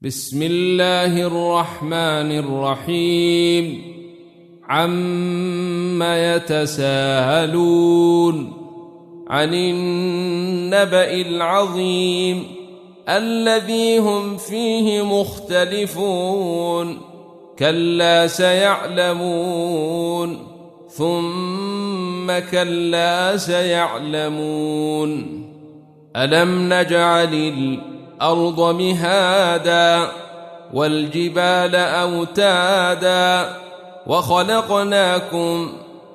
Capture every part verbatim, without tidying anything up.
بسم الله الرحمن الرحيم. عم يتساءلون عن النبأ العظيم الذي هم فيه مختلفون كلا سيعلمون ثم كلا سيعلمون. ألم نجعل الأرض مهادا والجبال أوتادا وخلقناكم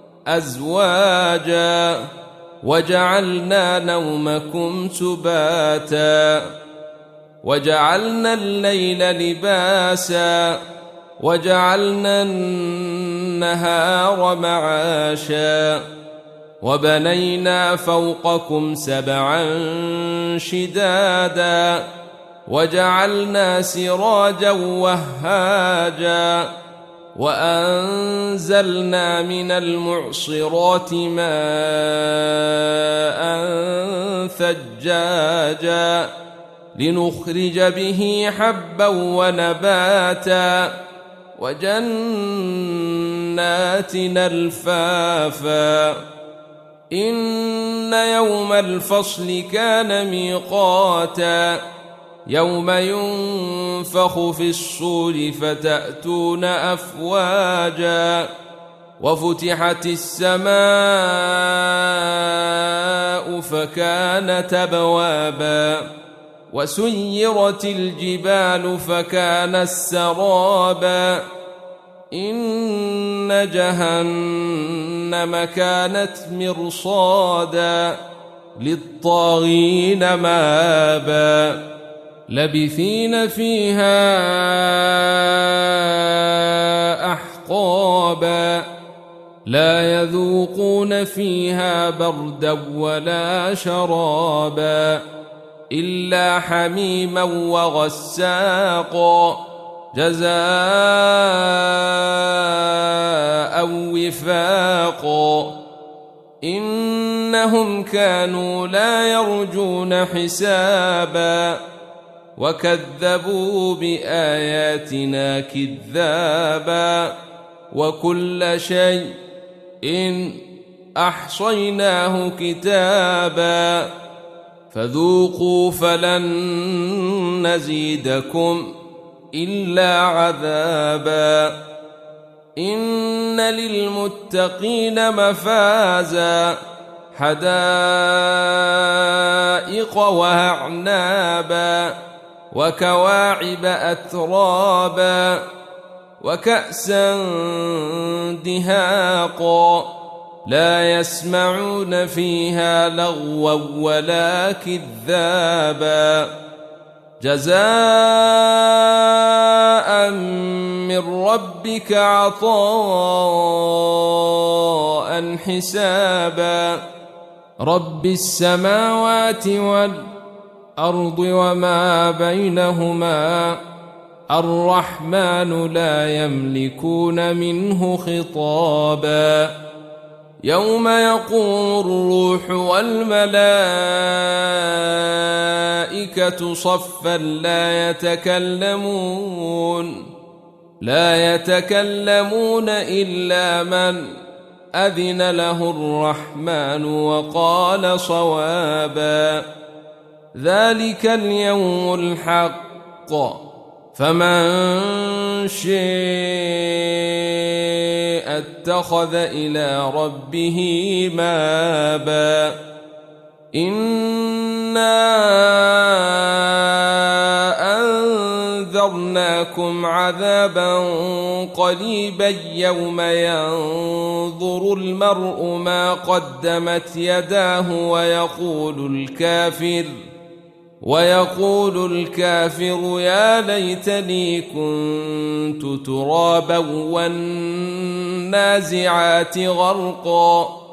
أزواجا وجعلنا نومكم سباتا وجعلنا الليل لباسا وجعلنا النهار معاشا وبنينا فوقكم سبعا شدادا وجعلنا سراجا وهاجا وأنزلنا من المعصرات ماء ثجاجا لنخرج به حبا ونباتا وجنات ألفافا. إن يوم الفصل كان ميقاتا يوم ينفخ في الصور فتأتون أفواجا وفتحت السماء فكانت أبوابا وسيرت الجبال فكانت سرابا. إن جهنم كانت مرصادا للطاغين مآبا لبثين فيها أحقابا لا يذوقون فيها بردا ولا شرابا إلا حميما وغساقا جزاء وفاقا. إنهم كانوا لا يرجون حسابا وكذبوا بآياتنا كذابا وكل شيء إن أحصيناه كتابا فذوقوا فلن نزيدكم إلا عذابا. إن للمتقين مفازا حدائق وأعنابا وكواعب أترابا وكأسا دهاقا لا يسمعون فيها لغوا ولا كذابا جزاء من ربك عطاء حسابا. رب السماوات والأرض وما بينهما الرحمن لا يملكون منه خطابا. يوم يقوم الروح والملائكة صفا لا يتكلمون لا يتكلمون إلا من أذن له الرحمن وقال صوابا. ذلك اليوم الحق فمن شاء اتخذ إلى ربه مآبا. إنا أنذرناكم عذابا قريبا يوم ينظر المرء ما قدمت يداه ويقول الكافر ويقول الكافر يا ليتني كنت ترابا والنازعات غرقا